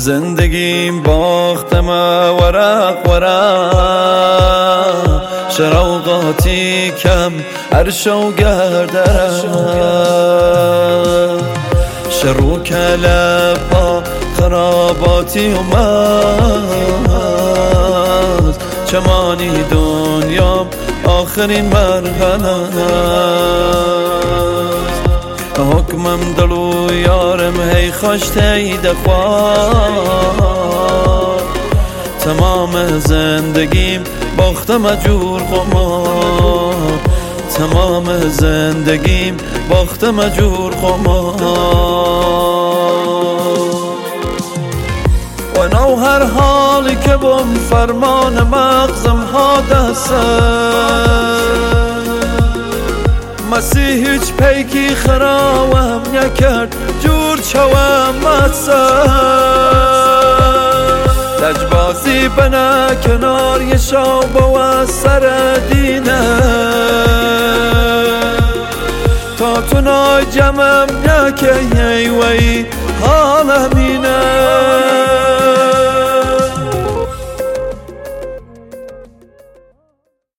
زندگیم باختم ورق ورق، شراقاتی کم عرش و گردرم، شر و کلبا خراباتی اومد، چمانی دنیام آخرین مرحله، حکمم دلو یارم هی خوشتی دخواه، تمام زندگیم باختم جور قمار، تمام زندگیم باختم جور قمار. و نو هر حالی که بم فرمان مغزم ها دسته، مسیح هیچ پیکی خراوم نکرد جور چوم مدسه، لجبازی بنا کنار یه شاب و سر دینه، تا تو نای جمعم نکه وی